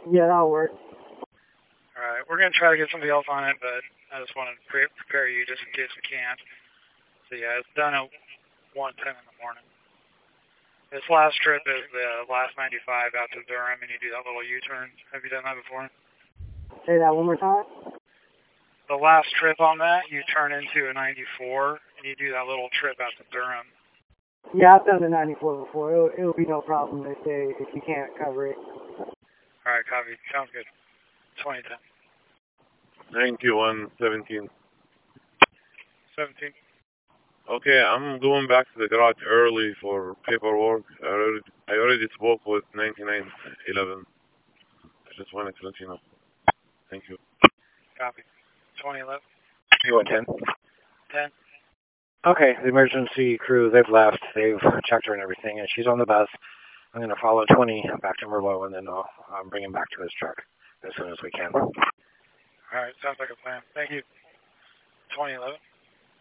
Yeah, that'll work. Alright, we're going to try to get somebody else on it, but I just want to prepare you just in case we can't. So yeah, it's done at 1:10 in the morning. This last trip is the last 95 out to Durham, and you do that little U-turn. Have you done that before? Say that one more time. The last trip on that, you turn into a 94, and you do that little trip out to Durham. Yeah, I've done the 94 before. It'll be no problem if you can't cover it. Alright, copy. Sounds good. 2010. 9117. 17. Okay, I'm going back to the garage early for paperwork. I already spoke with 9911. I just wanted to let you know. Thank you. Copy. 2011. 2110. 10. Okay, the emergency crew, they've left. They've checked her and everything, and she's on the bus. I'm going to follow 20 back to Merlot, and then I'll bring him back to his truck as soon as we can. Alright, sounds like a plan. Thank you. 2011.